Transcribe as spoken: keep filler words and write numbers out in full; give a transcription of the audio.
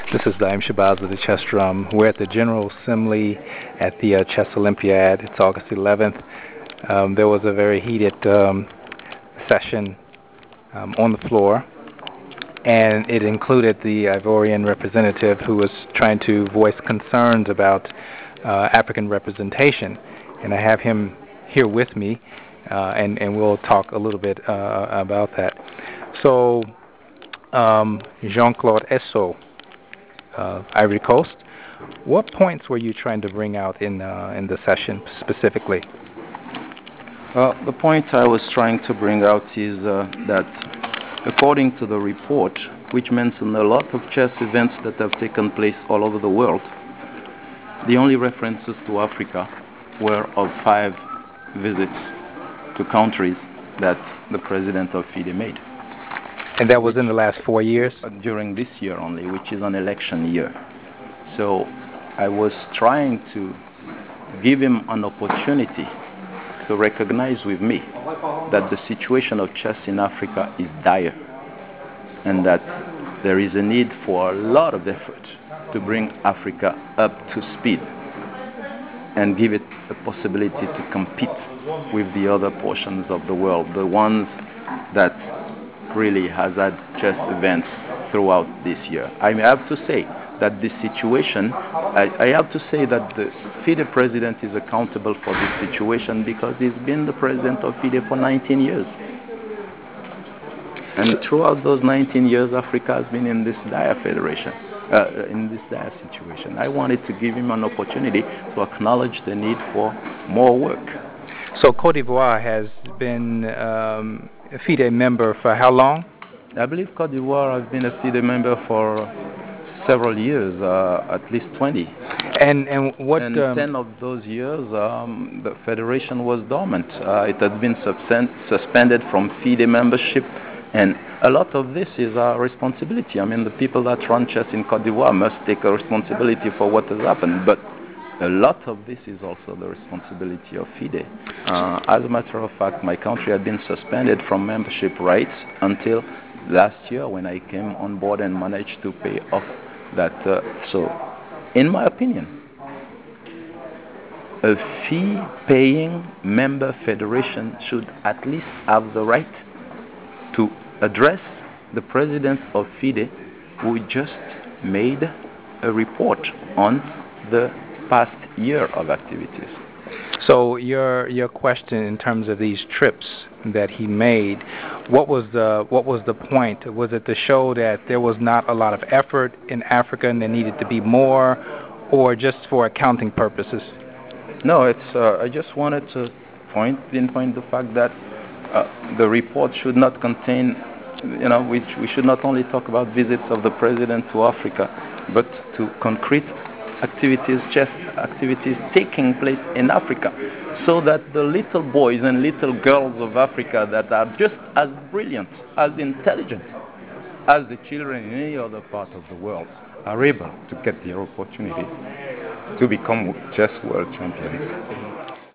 This is Daim Shabazz of the Chess Drum. We're at the General Assembly at the uh, Chess Olympiad. It's August eleventh. Um, there was a very heated um, session um, on the floor, and it included the Ivorian representative who was trying to voice concerns about uh, African representation. And I have him here with me, uh, and, and we'll talk a little bit uh, about that. So, um, Jean-Claude Esso, uh, Ivory Coast, what points were you trying to bring out in, uh, in the session specifically? Uh, the point I was trying to bring out is uh, that according to the report, which mentioned a lot of chess events that have taken place all over the world, the only references to Africa were of five visits to countries that the president of FIDE made. And that was in the last four years? Uh, during this year only, which is an election year. So I was trying to give him an opportunity to recognize with me that the situation of chess in Africa is dire and that there is a need for a lot of effort to bring Africa up to speed and give it a possibility to compete with the other portions of the world, the ones that really has had chess events throughout this year. I have to say that this situation, I, I have to say that the FIDE president is accountable for this situation because he's been the president of FIDE for nineteen years. And throughout those nineteen years, Africa has been in this dire federation, uh, in this dire situation. I wanted to give him an opportunity to acknowledge the need for more work. So Cote d'Ivoire has been um, a FIDE member for how long? I believe Cote d'Ivoire has been a FIDE member for several years, uh, at least twenty. And and what? And Um, ten of those years, um, the federation was dormant. Uh, it had been suspended from FIDE membership, and a lot of this is our responsibility. I mean, the people that run chess in Cote d'Ivoire must take a responsibility for what has happened, but a lot of this is also the responsibility of FIDE. Uh, as a matter of fact, my country had been suspended from membership rights until last year when I came on board and managed to pay off that. Uh, so, in my opinion, a fee-paying member federation should at least have the right to address the president of FIDE, who just made a report on the past year of activities. so your your question in terms of these trips that he made, what was the what was the point? Was it to show that there was not a lot of effort in Africa and there needed to be more, or just for accounting purposes? No, it's. Uh, I just wanted to point pinpoint the fact that uh, the report should not contain, you know, we we should not only talk about visits of the president to Africa, but to concrete activities, chess activities taking place in Africa, so that the little boys and little girls of Africa that are just as brilliant, as intelligent as the children in any other part of the world are able to get the opportunity to become chess world champions.